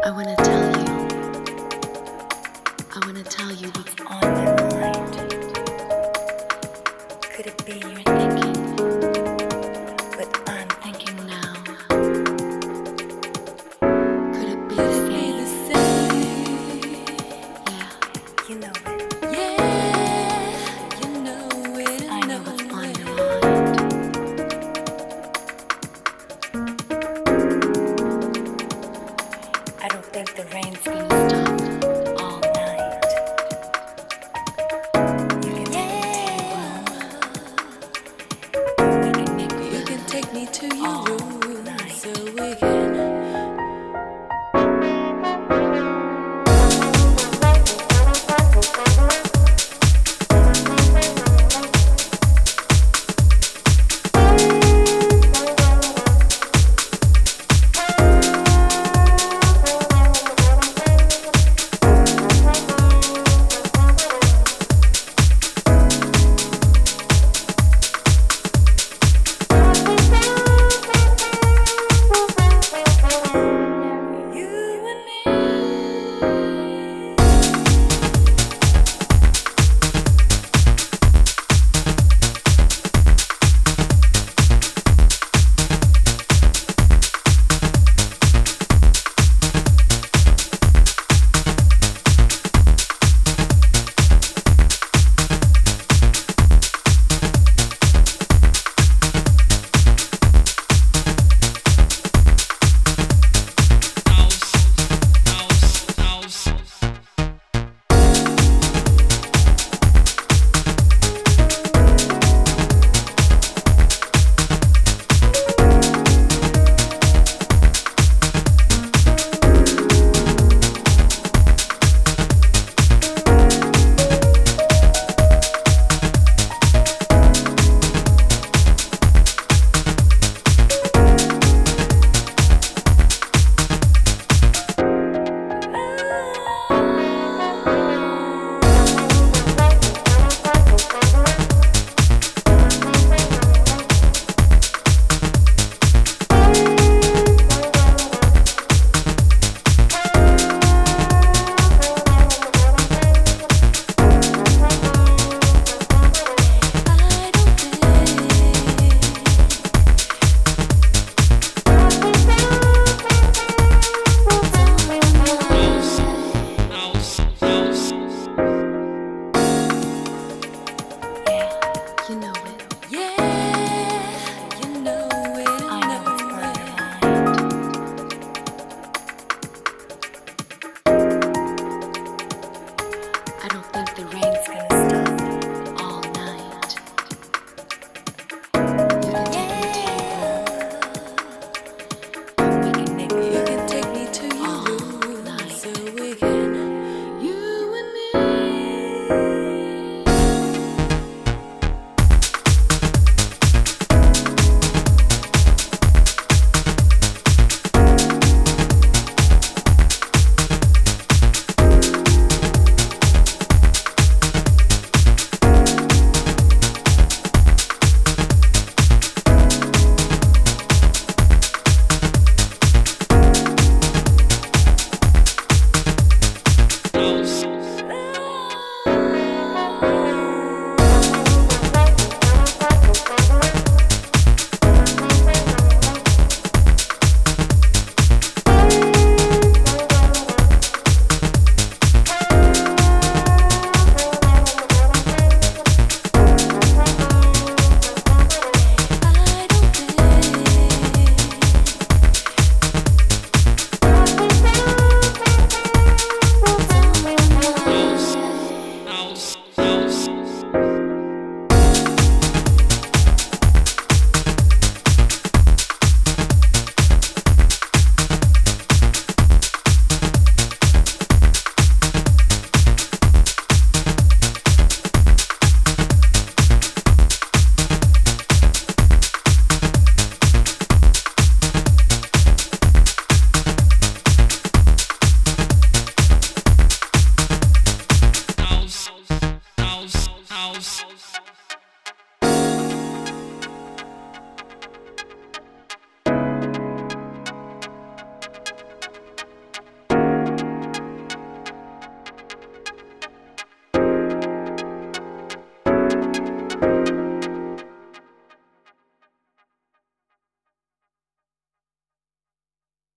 I wanna tell you what's on my mind. Could it be you're thinking what I'm thinking now? Could it be the same? Yeah, you know it. Yeah, you know it. I know what's on your mind. I don't think the rain's gonna stop all night. You can take me to your room. You can take me to your room.